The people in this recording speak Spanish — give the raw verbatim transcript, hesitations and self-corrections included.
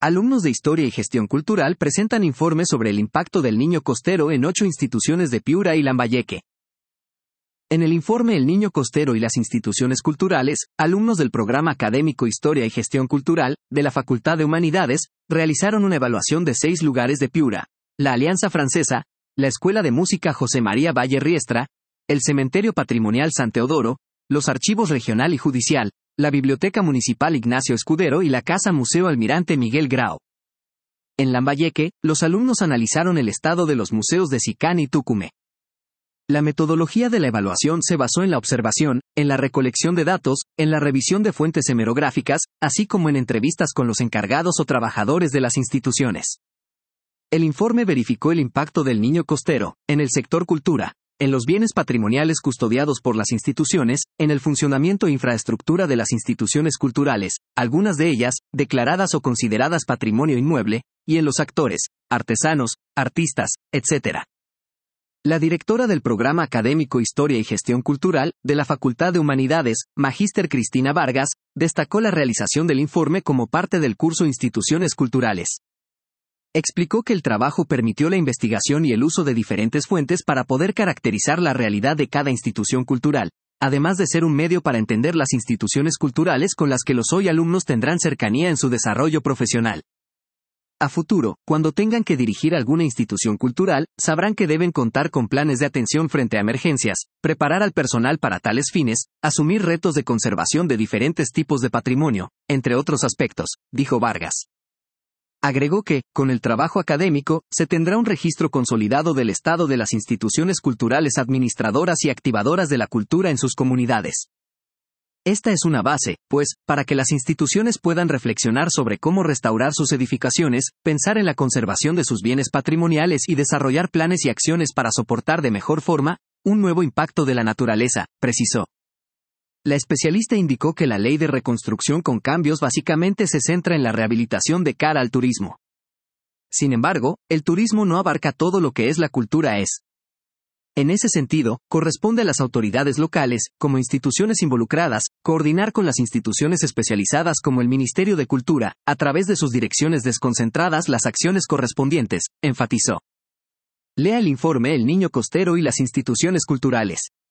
Alumnos de Historia y Gestión Cultural presentan informe sobre el impacto del niño costero en ocho instituciones de Piura y Lambayeque. En el informe El niño costero y las instituciones culturales, alumnos del programa académico Historia y Gestión Cultural, de la Facultad de Humanidades, realizaron una evaluación de seis lugares de Piura: la Alianza Francesa, la Escuela de Música José María Valle Riestra, el Cementerio Patrimonial San Teodoro, los Archivos Regional y Judicial, la Biblioteca Municipal Ignacio Escudero y la Casa Museo Almirante Miguel Grau. En Lambayeque, los alumnos analizaron el estado de los museos de Sicán y Tucumé. La metodología de la evaluación se basó en la observación, en la recolección de datos, en la revisión de fuentes hemerográficas, así como en entrevistas con los encargados o trabajadores de las instituciones. El informe verificó el impacto del niño costero, en el sector cultura, en los bienes patrimoniales custodiados por las instituciones, en el funcionamiento e infraestructura de las instituciones culturales, algunas de ellas, declaradas o consideradas patrimonio inmueble, y en los actores, artesanos, artistas, etcétera. La directora del programa académico Historia y Gestión Cultural, de la Facultad de Humanidades, Magíster Cristina Vargas, destacó la realización del informe como parte del curso Instituciones Culturales. Explicó que el trabajo permitió la investigación y el uso de diferentes fuentes para poder caracterizar la realidad de cada institución cultural, además de ser un medio para entender las instituciones culturales con las que los hoy alumnos tendrán cercanía en su desarrollo profesional. A futuro, cuando tengan que dirigir alguna institución cultural, sabrán que deben contar con planes de atención frente a emergencias, preparar al personal para tales fines, asumir retos de conservación de diferentes tipos de patrimonio, entre otros aspectos, dijo Vargas. Agregó que, con el trabajo académico, se tendrá un registro consolidado del estado de las instituciones culturales administradoras y activadoras de la cultura en sus comunidades. Esta es una base, pues, para que las instituciones puedan reflexionar sobre cómo restaurar sus edificaciones, pensar en la conservación de sus bienes patrimoniales y desarrollar planes y acciones para soportar de mejor forma un nuevo impacto de la naturaleza, precisó. La especialista indicó que la ley de reconstrucción con cambios básicamente se centra en la rehabilitación de cara al turismo. Sin embargo, el turismo no abarca todo lo que es la cultura es. En ese sentido, corresponde a las autoridades locales, como instituciones involucradas, coordinar con las instituciones especializadas como el Ministerio de Cultura, a través de sus direcciones desconcentradas las acciones correspondientes, enfatizó. Lea el informe El niño costero y las instituciones culturales.